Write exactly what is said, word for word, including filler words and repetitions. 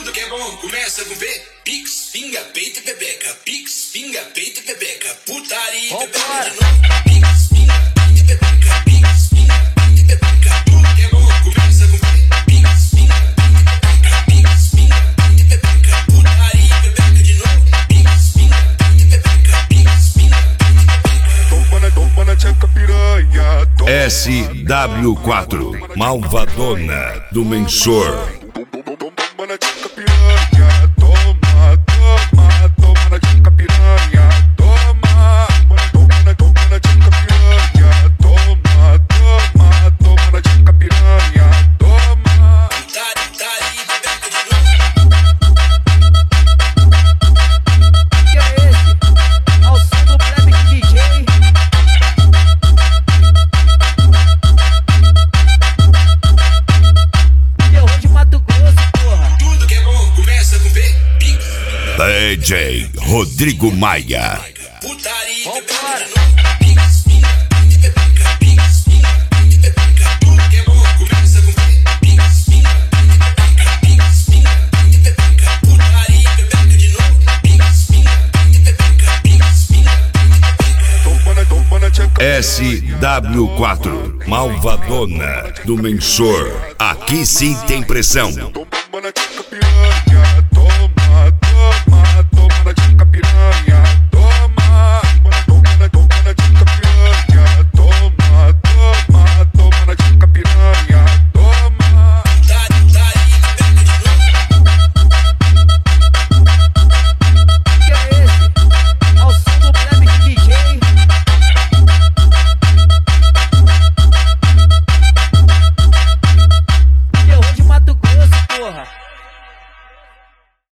Tudo que é bom começa com P. Pix, pinga, peito e pepeca. Pix, pinga, peito e pepeca. Putaria e pepeca de novo. Pix, pinga, peito e pepeca. Pix, pinga, peito e pepeca. Tudo que é bom começa com P. Pix, pinga, peito e pepeca. Pix, pinga, peito e pepeca. Putaria e pepeca de novo. Pix, pinga, peito e pepeca. Pix, pinga, peito e pepeca. Toma na, toma na tcheca piranha. Toma. S W quatro, Malvadona do Mensor. Toma na tcheca piranha. Toma, toma, toma na tcheca piranha. Toma, toma na, toma na tcheca piranha. Toma, toma, toma na tcheca piranha. Toma. Putaria, putaria e pepeca de novo. Que é esse? Ao som do Plebe D J. Terror de Mato Grosso, porra. Tudo que é bom começa com P. Pix, D J Rodrigo Maia. putaria e pepeca Vambora. de novo. Pix, pinga, peito e pepeca. Pix, pinga, peito e pepeca. Tudo que é bom começa com P. Pix, pinga, peito e pepeca. Pix, pinga, peito e pepeca. Putaria e pepeca de novo. Pix, pinga, peito e pepeca. Pix, pinga, peito e pepeca. Toma na, toma na tcheca S W quatro, Malvadona do Mensor. Aqui sim tem pressão. Toma na tcheca